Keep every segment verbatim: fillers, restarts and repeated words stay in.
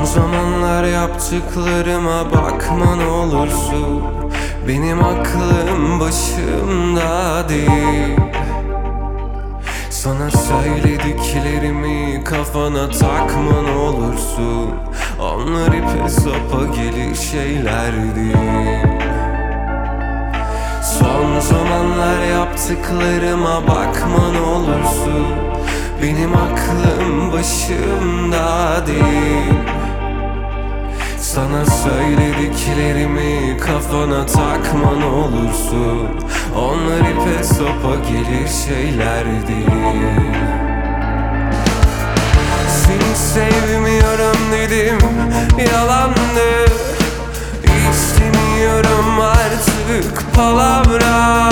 zamanlar yaptıklarıma bakma ne olursun. Benim aklım başımda değil. Sana söylediklerimi kafana takma ne olursun. Onlar ipe sapa gelir şeyler değil. Son zamanlar yaptıklarıma bakma ne olursun. Benim aklım başımda değil. Sana söylediklerimi kafana takma ne olursun. Onlar ipe sapa gelir şeyler değil. Seni sevmiyorum dedim, yalandı. İstemiyorum artık palavra.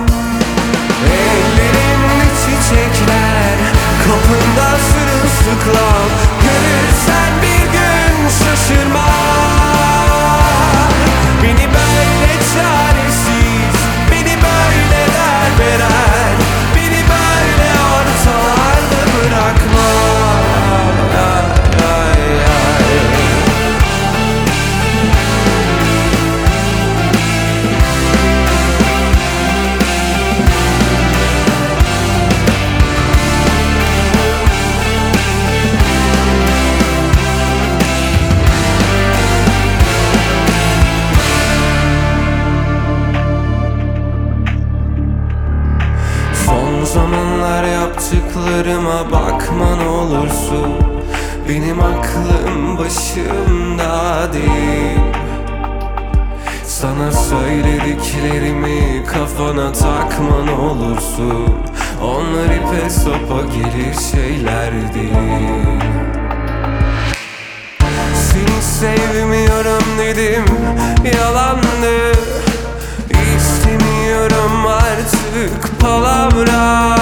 Ellerimde çiçekler, kapında sırılsıklam. Görürsen bir gün şaşırma. Beni böyle çaresiz, beni böyle derbeder, beni böyle ortalarda bırakma. Ay, ay, ay. Son zamanlar yaptıklarıma bakma ne olursun. Benim aklım başımda değil. Sana söylediklerimi kafana takma ne olursun. Onlar ipe sapa gelir şeyler değil. Seni sevmiyorum dedim, yalandı. İstemiyorum artık palavra.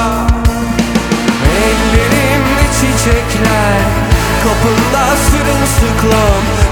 Ellerimde çiçekler, kapında sırılsıklam.